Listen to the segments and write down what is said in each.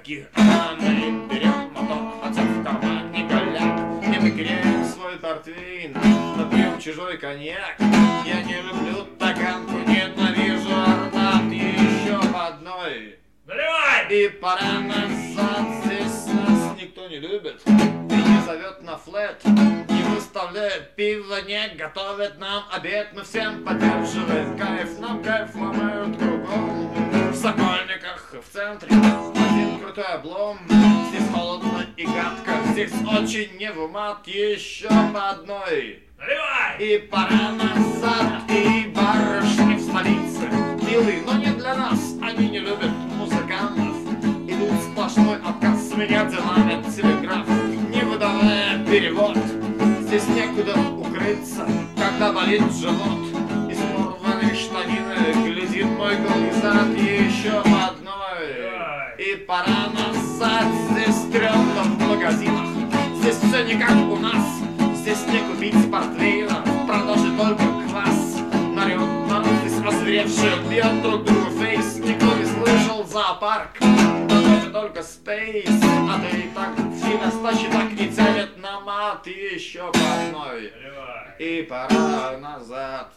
Таки мы берем мотор, отец в кармане голяк, и мы греем свой портвейн, но пьем чужой коньяк. Я не люблю таганку, ненавижу Арбат, еще по одной. Наливай! И пора назад, здесь нас никто не любит и не зовет на флет, не выставляет пиво, не готовит нам обед. Мы всем поддерживаем кайф, нам кайф ломают кругом. В Сокольниках, в центре один крутой облом. Здесь холодно и гадко, здесь очень не в умат, еще по одной. Наливай! И пора назад, и барышни в столице милые, но не для нас, они не любят музыкантов. Идут сплошной отказ, меня динамит телеграф, не выдавая перевод. Здесь некуда укрыться, когда болит живот. Из порванной штанины глядит мой голый зад, еще по одной. И пора назад, здесь стрёмно в магазинах, здесь все не как у нас. Здесь не купить портвейна, в продаже только квас. Народ, народ здесь озверевший, бьет друг другу фейс. Никто не слышал зоопарк, но только спейс. А ты и так сильно стащи, так не тянет на мат. Еще по одной. И пора назад.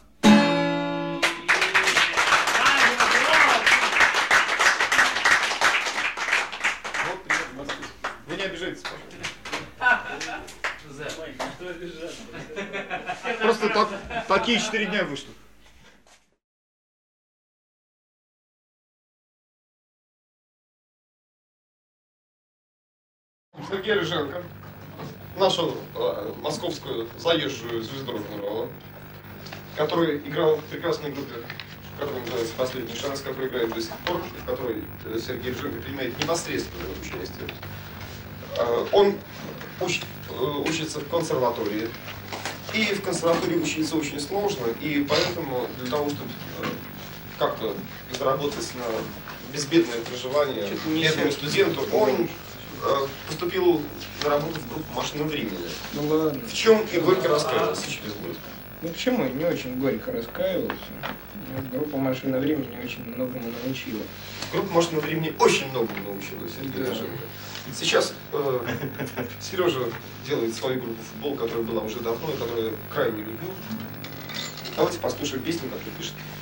Вот пример Москвы. Вы не обижайтесь, пожалуйста. Просто такие 4 дня вышло. Сергей Рыженко, нашу московскую заезжую звезду рок-н-ролла, который играл в прекрасной группе, которая называется «Последний шанс», который играет до сих пор, в которой Сергей Рыженко принимает непосредственное участие. Он учится в консерватории, и в консерватории учиться очень сложно, и поэтому для того, чтобы как-то заработать на безбедное проживание бедному студенту, он поступил на работу в группу «Машина времени». Ну ладно. В чем и горько раскаивался через год. Ну почему? Я не очень горько раскаивался. Группа «Машина времени» очень многому научила. Группа «Машина времени» очень многому научила Сергея Рыженко. Сейчас Сережа делает свою группу «Футбол», которая была уже давно и которую я крайне люблю. Давайте послушаем песню, которую пишет